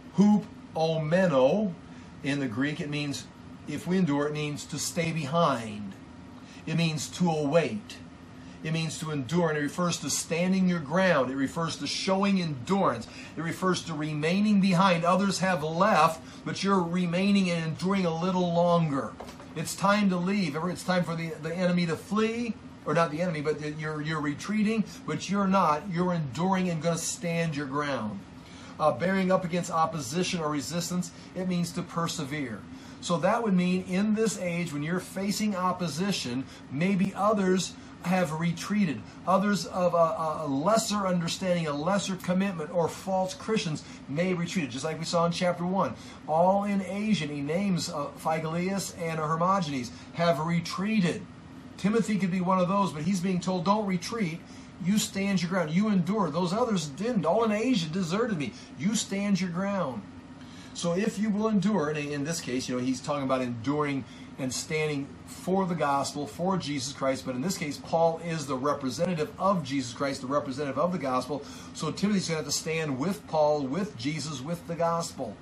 hupomeno in the Greek. It means, if we endure, it means to stay behind. It means to await. It means to endure, and it refers to standing your ground. It refers to showing endurance. It refers to remaining behind. Others have left, but you're remaining and enduring a little longer. It's time to leave. It's time for the enemy to flee. Or not the enemy, but you're retreating, but you're not. You're enduring and going to stand your ground. Bearing up against opposition or resistance, it means to persevere. So that would mean in this age, when you're facing opposition, maybe others have retreated. Others of a lesser understanding, a lesser commitment, or false Christians may retreat. Just like we saw in chapter 1. All in Asia, he names Phygelius and Hermogenes, have retreated. Timothy could be one of those, but he's being told, don't retreat. You stand your ground. You endure. Those others didn't. All in Asia deserted me. You stand your ground. So if you will endure, and in this case, he's talking about enduring and standing for the gospel, for Jesus Christ. But in this case, Paul is the representative of Jesus Christ, the representative of the gospel. So Timothy's going to have to stand with Paul, with Jesus, with the gospel.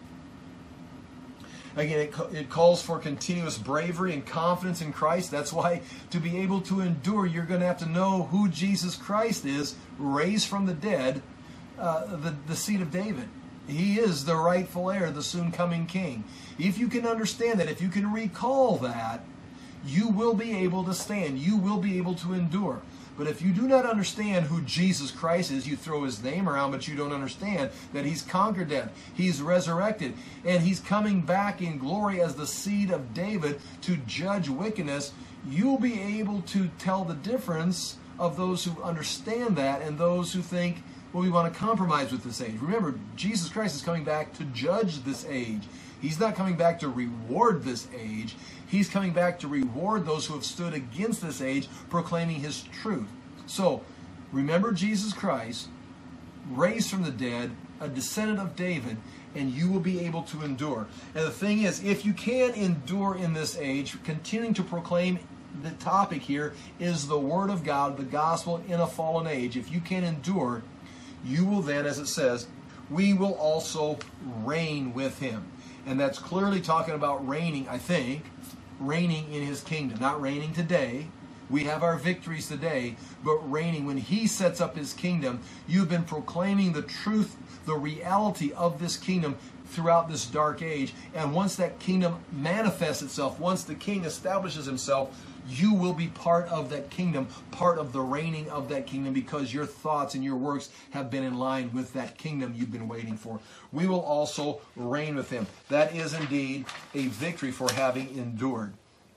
Again, it calls for continuous bravery and confidence in Christ. That's why to be able to endure, you're going to have to know who Jesus Christ is, raised from the dead, the seed of David. He is the rightful heir, the soon coming king. If you can understand that, if you can recall that, you will be able to stand. You will be able to endure. But if you do not understand who Jesus Christ is, you throw his name around, but you don't understand that he's conquered death. He's resurrected. And he's coming back in glory as the seed of David to judge wickedness. You'll be able to tell the difference of those who understand that and those who think, well, we want to compromise with this age. Remember, Jesus Christ is coming back to judge this age. He's not coming back to reward this age. He's coming back to reward those who have stood against this age, proclaiming his truth. So, remember Jesus Christ, raised from the dead, a descendant of David, and you will be able to endure. And the thing is, if you can endure in this age, continuing to proclaim, the topic here is the Word of God, the gospel in a fallen age. If you can endure, you will then, as it says, we will also reign with him. And that's clearly talking about reigning, I think, reigning in his kingdom. Not reigning today. We have our victories today, but reigning. When he sets up his kingdom, you've been proclaiming the truth, the reality of this kingdom throughout this dark age. And once that kingdom manifests itself, once the king establishes himself, you will be part of that kingdom, part of the reigning of that kingdom, because your thoughts and your works have been in line with that kingdom you've been waiting for. We will also reign with him. That is indeed a victory for having endured.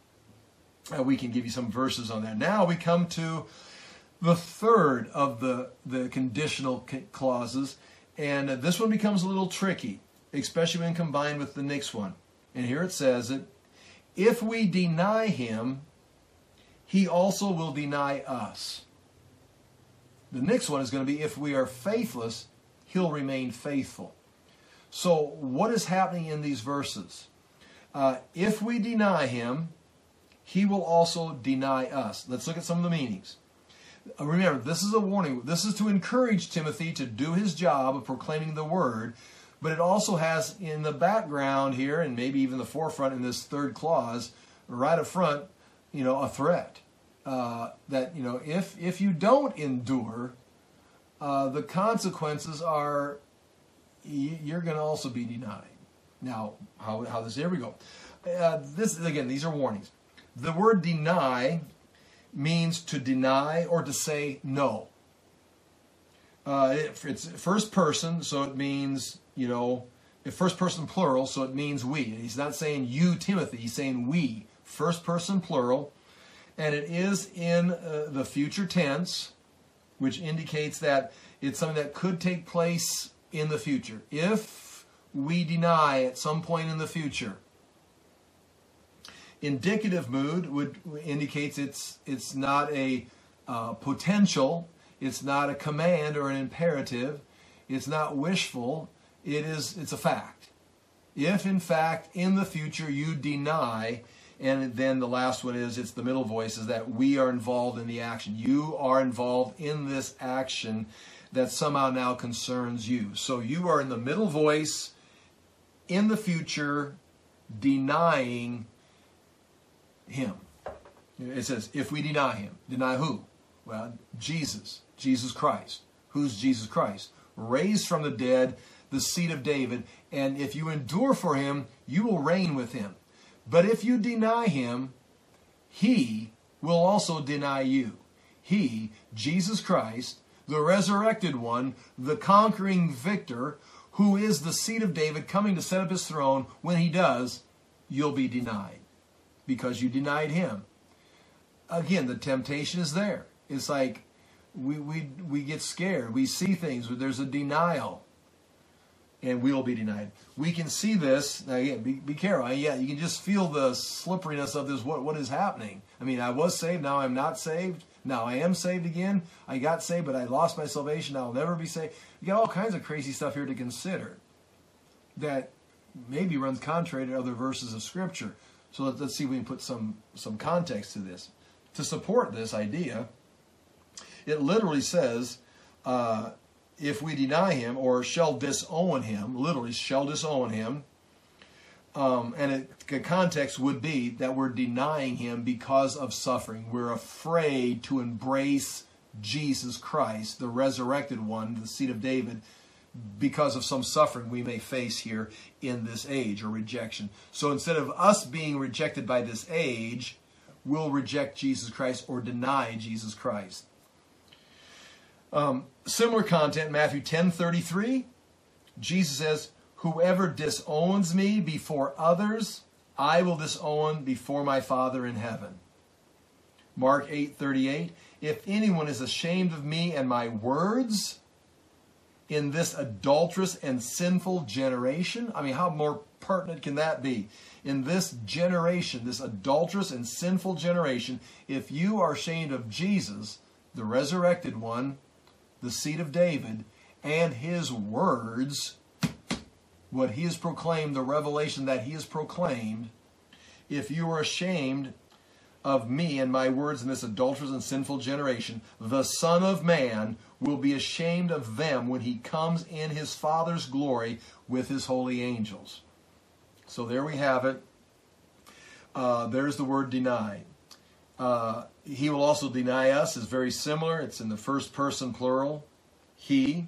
We can give you some verses on that. Now we come to the third of the conditional clauses, and this one becomes a little tricky, especially when combined with the next one. And here it says that if we deny him, he also will deny us. The next one is going to be, if we are faithless, he'll remain faithful. So what is happening in these verses? If we deny him, he will also deny us. Let's look at some of the meanings. Remember, this is a warning. This is to encourage Timothy to do his job of proclaiming the word, but it also has in the background here, and maybe even the forefront in this third clause, right up front, a threat. That, if you don't endure, the consequences are you're going to also be denied. Now, how this? Here we go. These are warnings. The word deny means to deny or to say no. It's first person, so it means, first person plural, so it means we. He's not saying you, Timothy. He's saying we. First person plural. And it is in the future tense, which indicates that it's something that could take place in the future. If we deny at some point in the future. Indicative mood indicates it's not a potential, it's not a command or an imperative, it's not wishful, it's a fact. If in fact in the future you deny. And then the last one is, it's the middle voice, is that we are involved in the action. You are involved in this action that somehow now concerns you. So you are in the middle voice, in the future, denying him. It says, if we deny him. Deny who? Well, Jesus Christ. Who's Jesus Christ? Raised from the dead, the seed of David. And if you endure for him, you will reign with him. But if you deny him, he will also deny you. He, Jesus Christ, the resurrected one, the conquering victor, who is the seed of David coming to set up his throne, when he does, you'll be denied. Because you denied him. Again, the temptation is there. It's like we get scared. We see things where there's a denial. And we'll be denied. We can see this. Now, again, be careful. Yeah, you can just feel the slipperiness of this. What is happening? I mean, I was saved. Now I'm not saved. Now I am saved again. I got saved, but I lost my salvation. I'll never be saved. You got all kinds of crazy stuff here to consider that maybe runs contrary to other verses of Scripture. So let's see if we can put some context to this. To support this idea, it literally says, if we deny him or shall disown him, literally shall disown him, and the context would be that we're denying him because of suffering. We're afraid to embrace Jesus Christ, the resurrected one, the seed of David, because of some suffering we may face here in this age, or rejection. So instead of us being rejected by this age, we'll reject Jesus Christ or deny Jesus Christ. Similar content, Matthew 10:33, Jesus says, whoever disowns me before others, I will disown before my Father in heaven. Mark 8:38, if anyone is ashamed of me and my words in this adulterous and sinful generation, I mean, how more pertinent can that be? In this generation, this adulterous and sinful generation, if you are ashamed of Jesus, the resurrected one, the seed of David, and his words, what he has proclaimed, the revelation that he has proclaimed, if you are ashamed of me and my words in this adulterous and sinful generation, the Son of Man will be ashamed of them when he comes in his Father's glory with his holy angels. So there we have it. There's the word deny. He will also deny us is very similar. It's in the first person plural. He.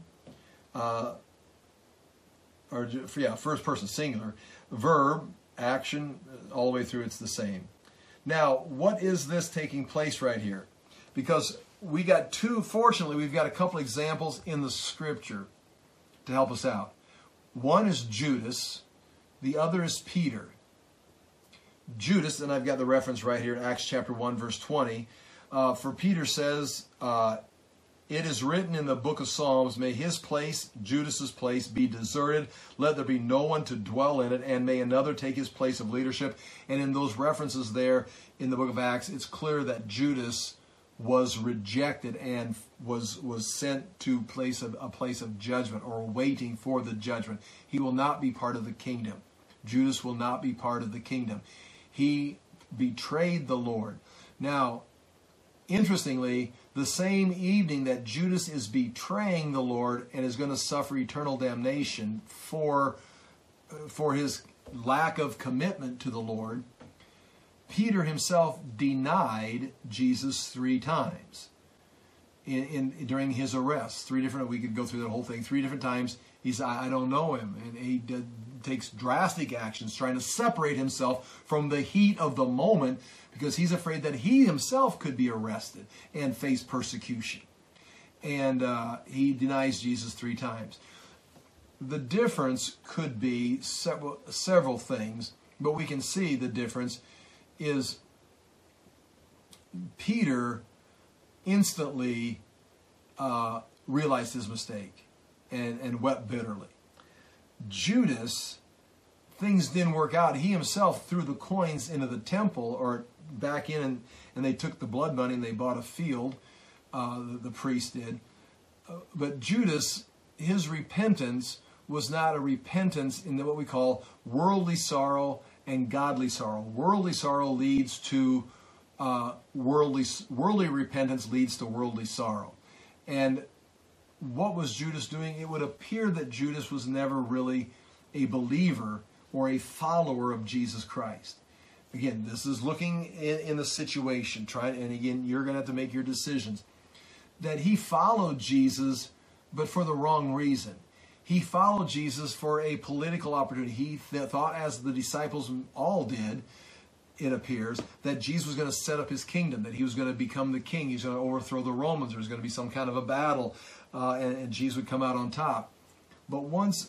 First person singular. Verb, action, all the way through it's the same. Now, what is this taking place right here? Because we've got a couple examples in the scripture to help us out. One is Judas, the other is Peter. Judas, and I've got the reference right here in Acts chapter 1, verse 20. For Peter says, it is written in the book of Psalms, may his place, Judas's place, be deserted. Let there be no one to dwell in it, and may another take his place of leadership. And in those references there in the book of Acts, it's clear that Judas was rejected and was sent to a place of judgment, or waiting for the judgment. He will not be part of the kingdom. Judas will not be part of the kingdom. He betrayed the Lord. Now, interestingly, the same evening that Judas is betraying the Lord and is going to suffer eternal damnation for his lack of commitment to the Lord, Peter himself denied Jesus 3 times during his arrest. We could go through that whole thing. 3 different times he said, I don't know him. And he takes drastic actions trying to separate himself from the heat of the moment, because he's afraid that he himself could be arrested and face persecution. And he denies Jesus 3 times. The difference could be several things, but we can see the difference is Peter instantly realized his mistake and wept bitterly. Judas, things didn't work out. He himself threw the coins into the temple, or back in, and they took the blood money and they bought a field. The priest did. But Judas, his repentance was not a repentance in what we call worldly sorrow and godly sorrow. Worldly sorrow leads to worldly repentance leads to worldly sorrow. And what was Judas doing? It would appear that Judas was never really a believer or a follower of Jesus Christ. Again, this is looking in the situation. And again, you're going to have to make your decisions. That he followed Jesus, but for the wrong reason. He followed Jesus for a political opportunity. He thought, as the disciples all did, it appears, that Jesus was going to set up his kingdom, that he was going to become the king. He's going to overthrow the Romans. There was going to be some kind of a battle, and Jesus would come out on top. But once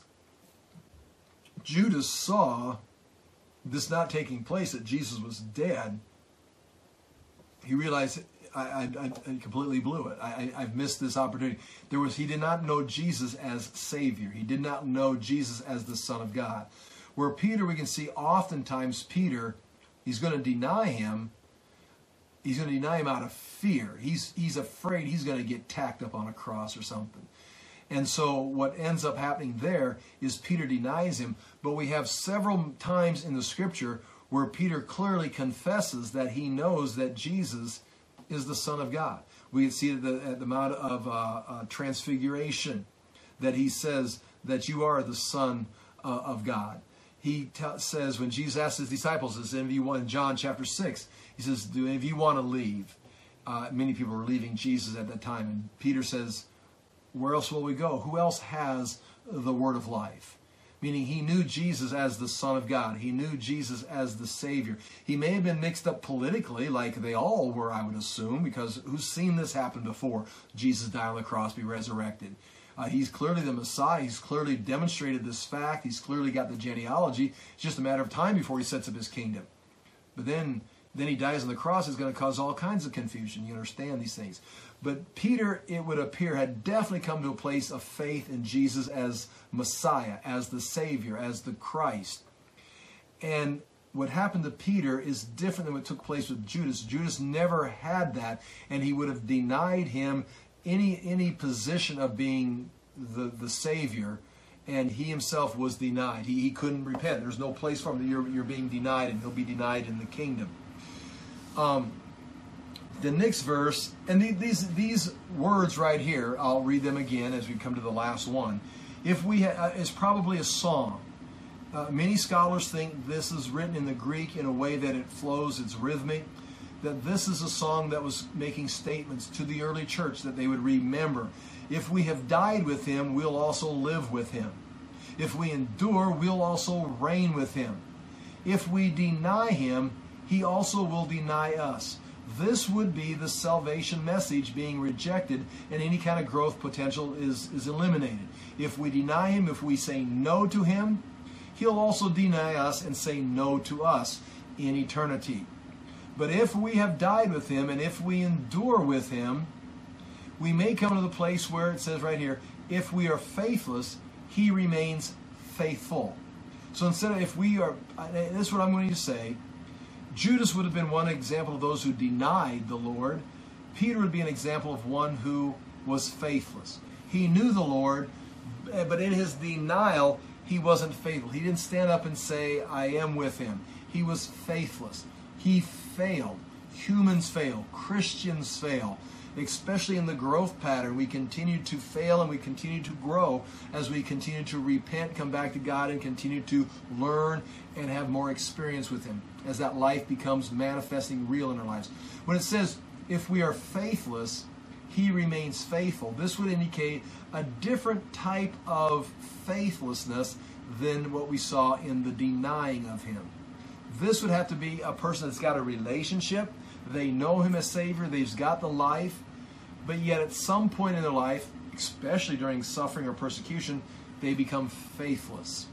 Judas saw this not taking place, that Jesus was dead, he realized, I completely blew it. I've missed this opportunity. He did not know Jesus as Savior. He did not know Jesus as the Son of God. Where Peter, we can see oftentimes Peter, he's going to deny him. He's going to deny him out of fear. He's afraid he's going to get tacked up on a cross or something. And so what ends up happening there is Peter denies him. But we have several times in the scripture where Peter clearly confesses that he knows that Jesus is the Son of God. We can see it at the Mount of Transfiguration, that he says that you are the Son of God. He says, when Jesus asked his disciples, as in John chapter 6, he says, do any of you want to leave? Many people were leaving Jesus at that time. And Peter says, where else will we go? Who else has the word of life? Meaning he knew Jesus as the Son of God. He knew Jesus as the Savior. He may have been mixed up politically, like they all were, I would assume, because who's seen this happen before? Jesus die on the cross, be resurrected. He's clearly the Messiah. He's clearly demonstrated this fact. He's clearly got the genealogy. It's just a matter of time before he sets up his kingdom. But then he dies on the cross. It's going to cause all kinds of confusion. You understand these things. But Peter, it would appear, had definitely come to a place of faith in Jesus as Messiah, as the Savior, as the Christ. And what happened to Peter is different than what took place with Judas. Judas never had that, and he would have denied him any position of being the Savior, and he himself was denied. He couldn't repent. There's no place for him. You're being denied, and he'll be denied in the kingdom. The next verse, and these words right here, I'll read them again as we come to the last one. It's probably a song. Many scholars think this is written in the Greek in a way that it flows, it's rhythmic, that this is a song that was making statements to the early church that they would remember. If we have died with him, we'll also live with him. If we endure, we'll also reign with him. If we deny him, he also will deny us. This would be the salvation message being rejected, and any kind of growth potential is eliminated. If we deny him, if we say no to him, he'll also deny us and say no to us in eternity. But if we have died with him, and if we endure with him, we may come to the place where it says right here, if we are faithless, he remains faithful. So instead of if we are, this is what I'm going to say, Judas would have been one example of those who denied the Lord. Peter would be an example of one who was faithless. He knew the Lord, but in his denial, he wasn't faithful. He didn't stand up and say, I am with him. He was faithless. He failed. Humans fail. Christians fail. Especially in the growth pattern, we continue to fail and we continue to grow as we continue to repent, come back to God, and continue to learn and have more experience with him as that life becomes manifesting real in our lives. When it says, if we are faithless, he remains faithful, this would indicate a different type of faithlessness than what we saw in the denying of him. This would have to be a person that's got a relationship. They know him as Savior. They've got the life. But yet at some point in their life, especially during suffering or persecution, they become faithless.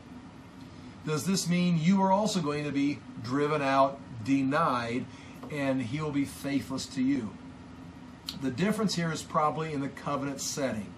Does this mean you are also going to be driven out, denied, and he will be faithless to you? The difference here is probably in the covenant setting.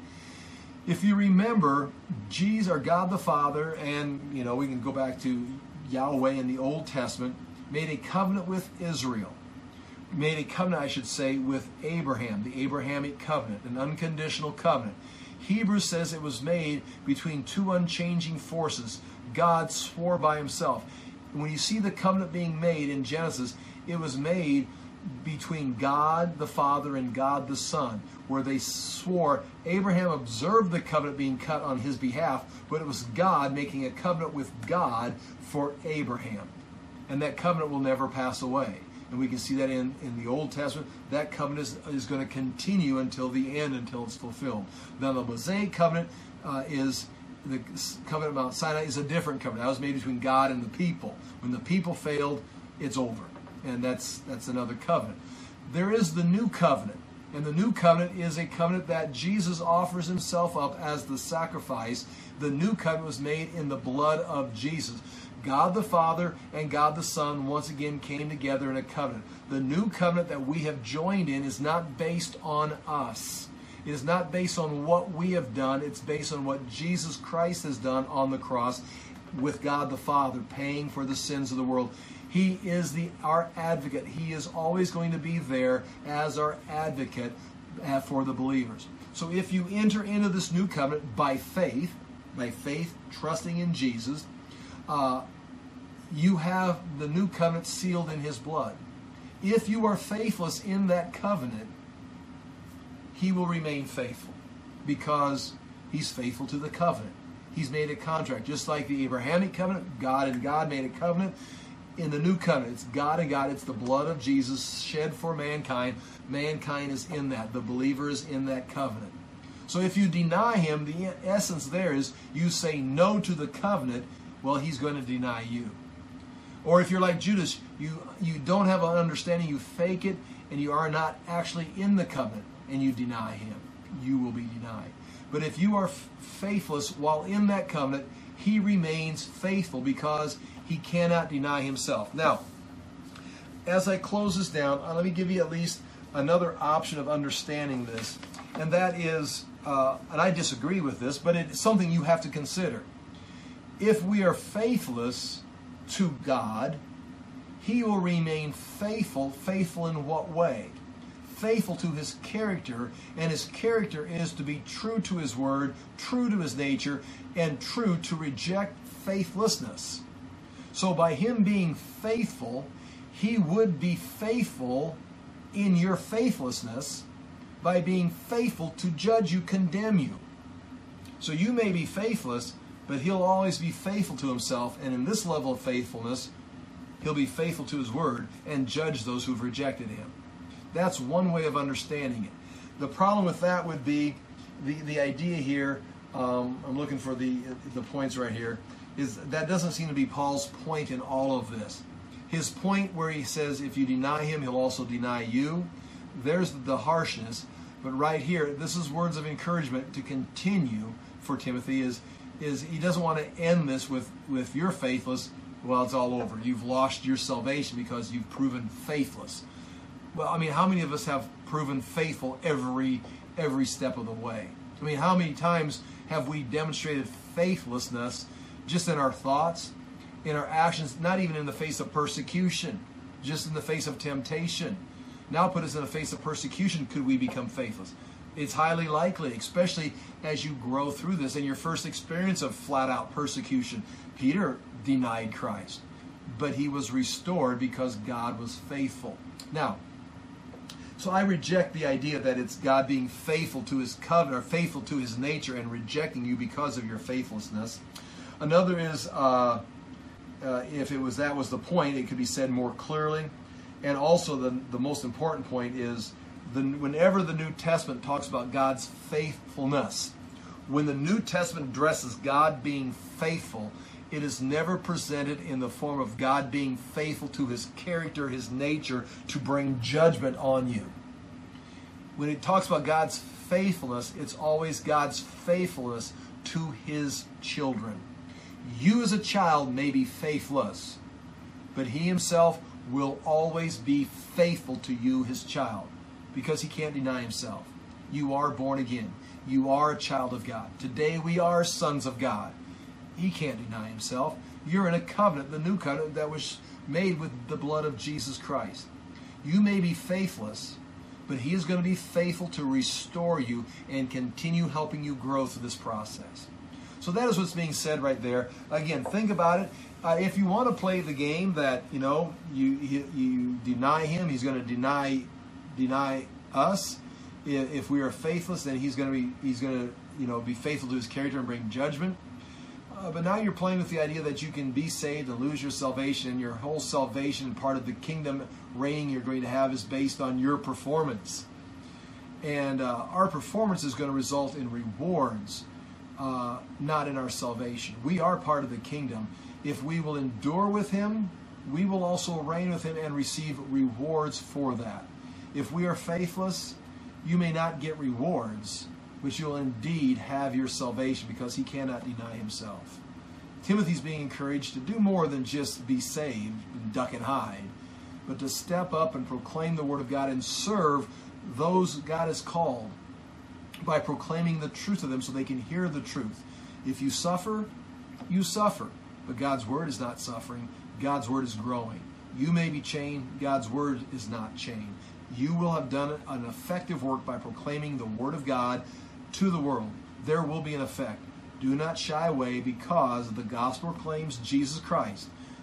If you remember, Jesus, or God the Father, and we can go back to Yahweh in the Old Testament, made a covenant with Israel. Made a covenant, I should say, with Abraham, the Abrahamic covenant, an unconditional covenant. Hebrews says it was made between two unchanging forces. God swore by himself. When you see the covenant being made in Genesis, it was made between God the Father and God the Son, where they swore. Abraham observed the covenant being cut on his behalf, but it was God making a covenant with God for Abraham. And that covenant will never pass away. And we can see that in the Old Testament. That covenant is going to continue until the end, until it's fulfilled. Now the Mosaic covenant the covenant of Mount Sinai is a different covenant. That was made between God and the people. When the people failed, it's over. And that's another covenant. There is the new covenant. And the new covenant is a covenant that Jesus offers himself up as the sacrifice. The new covenant was made in the blood of Jesus. God the Father and God the Son once again came together in a covenant. The new covenant that we have joined in is not based on us. It is not based on what we have done. It's based on what Jesus Christ has done on the cross with God the Father, paying for the sins of the world. He is our advocate. He is always going to be there as our advocate for the believers. So if you enter into this new covenant by faith, trusting in Jesus, you have the new covenant sealed in his blood. If you are faithless in that covenant, he will remain faithful because he's faithful to the covenant. He's made a contract. Just like the Abrahamic covenant, God and God made a covenant. In the new covenant, it's God and God. It's the blood of Jesus shed for mankind. Mankind is in that. The believer is in that covenant. So if you deny him, the essence there is you say no to the covenant, well, he's going to deny you. Or if you're like Judas, you don't have an understanding, you fake it, and you are not actually in the covenant, and you deny him, you will be denied. But if you are faithless while in that covenant, he remains faithful because he cannot deny himself. Now, as I close this down, let me give you at least another option of understanding this, and that is, and I disagree with this, but it's something you have to consider. If we are faithless to God, he will remain faithful. Faithful in what way? Faithful to his character, and his character is to be true to his word, true to his nature, and true to reject faithlessness. So by him being faithful, he would be faithful in your faithlessness by being faithful to judge you, condemn you. So you may be faithless, but he'll always be faithful to himself, and in this level of faithfulness, he'll be faithful to his word and judge those who've rejected him. That's one way of understanding it. The problem with that would be the idea here, I'm looking for the points right here, is that doesn't seem to be Paul's point in all of this. His point where he says if you deny him, he'll also deny you, there's the harshness. But right here, this is words of encouragement to continue for Timothy, is he doesn't want to end this with you're faithless, well, it's all over. You've lost your salvation because you've proven faithless. Well, I mean, how many of us have proven faithful every step of the way? I mean, how many times have we demonstrated faithlessness just in our thoughts, in our actions, not even in the face of persecution, just in the face of temptation? Now put us in the face of persecution, could we become faithless? It's highly likely, especially as you grow through this and your first experience of flat-out persecution. Peter denied Christ, but he was restored because God was faithful. Now, so I reject the idea that it's God being faithful to his covenant or faithful to his nature and rejecting you because of your faithlessness. Another is, if that was the point, it could be said more clearly. And also the most important point is whenever the New Testament talks about God's faithfulness, when the New Testament addresses God being faithful, it is never presented in the form of God being faithful to his character, his nature, to bring judgment on you. When it talks about God's faithfulness, it's always God's faithfulness to his children. You as a child may be faithless, but he himself will always be faithful to you, his child, because he can't deny himself. You are born again. You are a child of God. Today we are sons of God. He can't deny himself. You're in a covenant, the new covenant that was made with the blood of Jesus Christ. You may be faithless, but he is going to be faithful to restore you and continue helping you grow through this process. So that is what's being said right there. Again, think about it. If you want to play the game that, you deny him, he's going to deny us. If we are faithless, then he's going to be faithful to his character and bring judgment. But now you're playing with the idea that you can be saved and lose your salvation, and your whole salvation, part of the kingdom reign you're going to have, is based on your performance. And our performance is going to result in rewards, not in our salvation. We are part of the kingdom. If we will endure with him, we will also reign with him and receive rewards for that. If we are faithless, you may not get rewards, but you'll indeed have your salvation because he cannot deny himself. Timothy's being encouraged to do more than just be saved and duck and hide, but to step up and proclaim the word of God and serve those God has called by proclaiming the truth to them so they can hear the truth. If you suffer, you suffer. But God's word is not suffering. God's word is growing. You may be chained. God's word is not chained. You will have done an effective work by proclaiming the word of God to the world. There will be an effect. Do not shy away because the gospel claims Jesus Christ.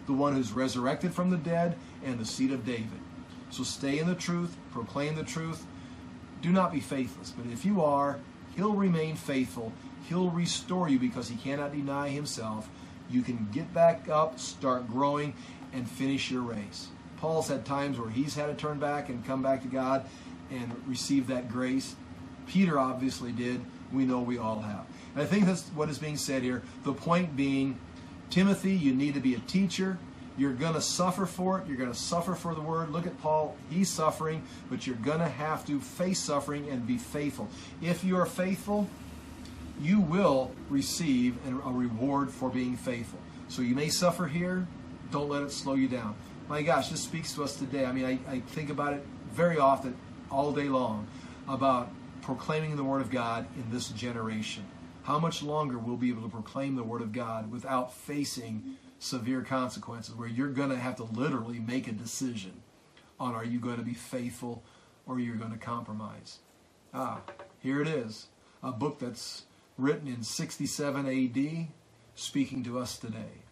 the one who's resurrected from the dead and the seed of David. So stay in the truth, proclaim the truth. Do not be faithless. But if you are, he'll remain faithful. He'll restore you because he cannot deny himself. You can get back up, start growing, and finish your race. Paul's had times where he's had to turn back and come back to God and receive that grace. Peter obviously did. We know we all have. And I think that's what is being said here. The point being, Timothy, you need to be a teacher. You're going to suffer for it. You're going to suffer for the word. Look at Paul. He's suffering, but you're going to have to face suffering and be faithful. If you are faithful, you will receive a reward for being faithful. So you may suffer here. Don't let it slow you down. My gosh, this speaks to us today. I mean, I think about it very often, all day long, about proclaiming the Word of God in this generation. How much longer we'll be able to proclaim the Word of God without facing severe consequences, where you're going to have to literally make a decision on, are you going to be faithful or you're going to compromise? Here it is, a book that's written in 67 AD, speaking to us today.